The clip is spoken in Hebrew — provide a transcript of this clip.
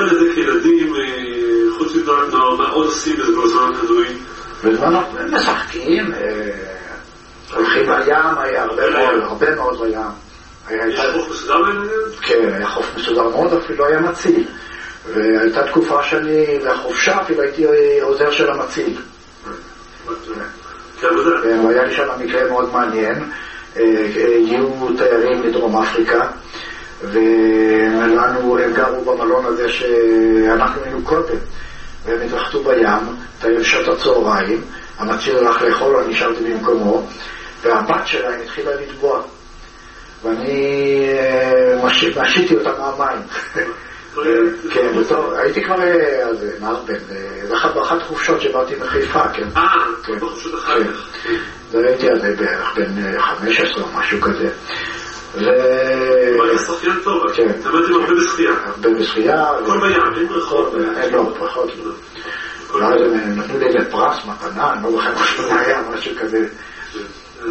את זה כילדים, חוץ מתנועת נוער, מה עוד עושים בזה בזמן הכדורים? בזמן משחקים, הולכים לים, היה הרבה מאוד בים. יש חוף מסודר בעניין? כן, היה חוף מסודר מאוד, אפילו היה מציל. והייתה תקופה שאני, והחופשה אפילו הייתי עוזר של המציל. היה לי שם מקרה מאוד מעניין. הגיעו תיירים מדרום אפריקה, הם גרו במלון הזה שאנחנו היינו קודם, והם התרחתו בים, תיירים שעות הצהריים, המציל הלך לאכול, אני נשארתי במקומו, והבת שלהם התחילה לטבוע, ואני משיתי אותה מהמים. כן, הייתי כבר באחת חופשות שבאתי מחיפה, כן. בחופשות אחר כך. והייתי אז בערך בין 15 או משהו כזה. אבל אתה שחיין טוב, אתה אומרת הרבה בשחייה. הרבה בשחייה. הכל בים, אין בריכות. לא, בריכות לא. ואז הם נתנו לי לפרס, מתנה, אני לא זוכר משהו היה, משהו כזה.